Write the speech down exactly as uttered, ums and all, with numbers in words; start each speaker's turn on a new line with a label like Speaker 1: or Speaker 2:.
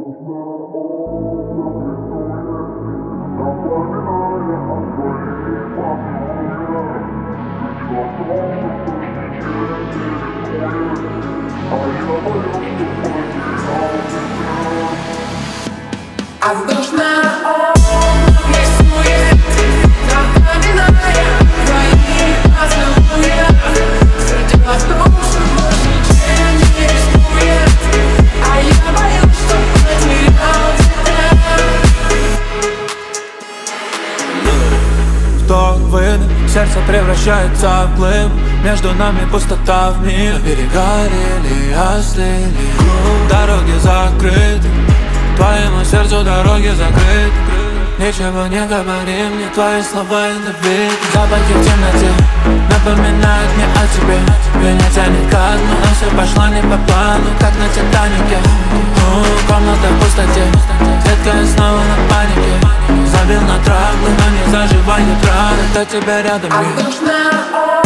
Speaker 1: А воздушная область рисует, напоминая твоих поцелуях. Дело в том, что больше ничем не рискует, а я боюсь, что потерял тебя.
Speaker 2: В то время сердце превращается в плым, между нами пустота в миг. Берега рели остыли, дороги закрыты, твоему сердцу дороги закрыты. Ничего не говори мне, твои слова ядовиты. Запахи в темноте напоминают мне о тебе. Меня тянет ко дну, но все пошло не по плану, как на Титанике. У, комната в пустоте, клетка я снова на панике. Забил на траблы, но не заживает раны, кто тебя рядом.
Speaker 1: А воздушная